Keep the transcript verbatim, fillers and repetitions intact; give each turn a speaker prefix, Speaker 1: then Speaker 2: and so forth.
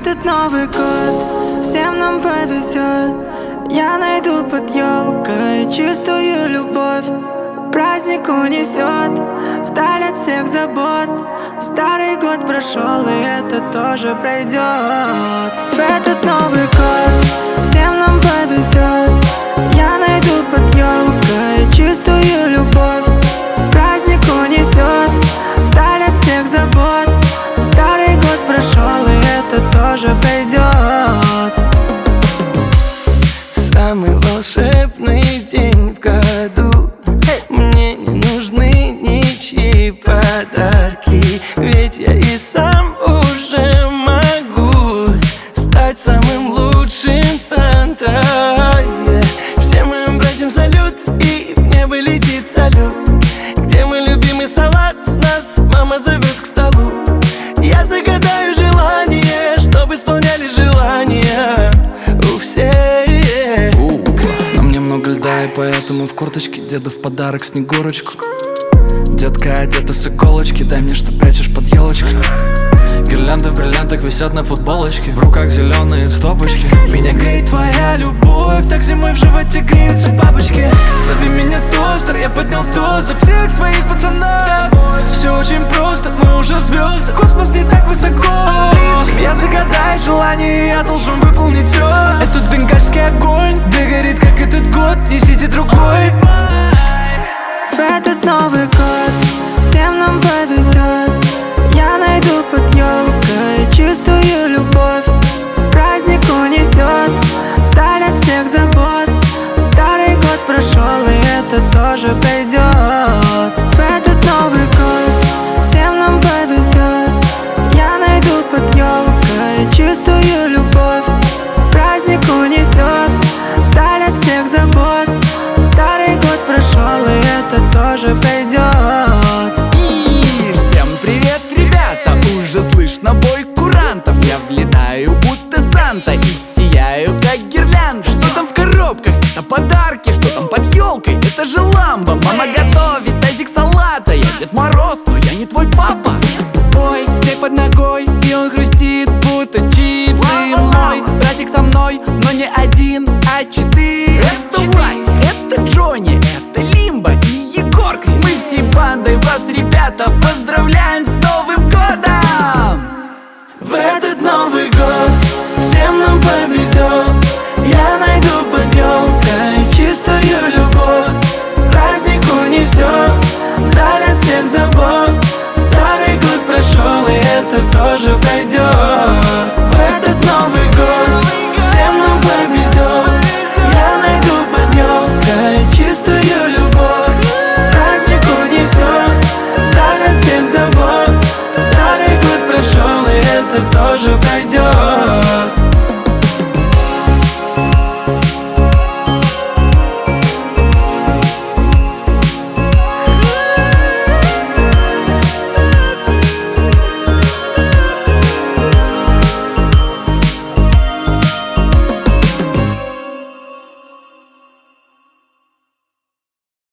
Speaker 1: этот Новый год всем нам повезет. Я найду под елкой чистую любовь. Праздник унесет вдаль от всех забот. Старый год прошел, и это тоже пройдет. В этот Новый год всем нам повезет. Я найду под елкой чистую любовь. Праздник унесет вдаль от всех забот. Старый год прошел, и это тоже пройдет.
Speaker 2: Самый волшебный день в году. Мне не нужны ничьи подарки, ведь я и сам уже могу стать самым лучшим Санта. Yeah. Всем моим братьям салют, и в небо летит салют. Где мой любимый салат? Нас мама зовет к столу. Я загадаю желание, чтобы исполняли желания у всех.
Speaker 3: На мне много льда, и поэтому в курточке деду в подарок снегурочку. Детка одета с иголочки, дай мне, что прячешь под елочкой. Гирлянды в бриллиантах висят на футболочке, в руках зеленые стопочки. Меня греет твоя любовь, так зимой в животе греются бабочки. Зови меня тостер, я поднял тост за всех своих пацанов. Все очень просто, мы уже звезды, космос не так высоко. Семья загадает желание, я должен выполнить все. Этот бенгальский огонь, да горит как этот год, несите другой.
Speaker 1: В этот Новый год всем нам повезет. Я найду под елкой чистую любовь. Праздник унесет вдаль от всех забот. Старый год прошел, и это тоже пройдет. В этот Новый год всем нам повезет. Я найду под елкой чистую любовь. Праздник унесет вдаль от всех забот. Старый год прошел, и это тоже пройдет.
Speaker 4: И всем привет, ребята! Уже слышно бой курантов. Я влетаю, будто Санта, и сияю, как гирлянда. Что там в коробках? Это подарки. Что там под елкой? Это же ламба. Мама готовит тазик салата. Я Дед Мороз, но я не твой папа. Ой, снег под ногой, и он хрустит, будто чипсы. Мой братик со мной, но не один, а четыре. Это Владик, это Джонни, это Лимба и Егорка. Мы всей бандой вас, ребята, поздравляем с Новым годом!
Speaker 1: В этот Новый год всем нам повезет. Я найду под елкой чистую любовь. Праздник унесет вдаль от всех забот. Старый год прошел, и это тоже пройдет. В этот Новый год всем нам повезет. Я найду под елкой чистую любовь. Праздник унесет вдаль от всех забот. Старый год прошел, и это тоже пройдет.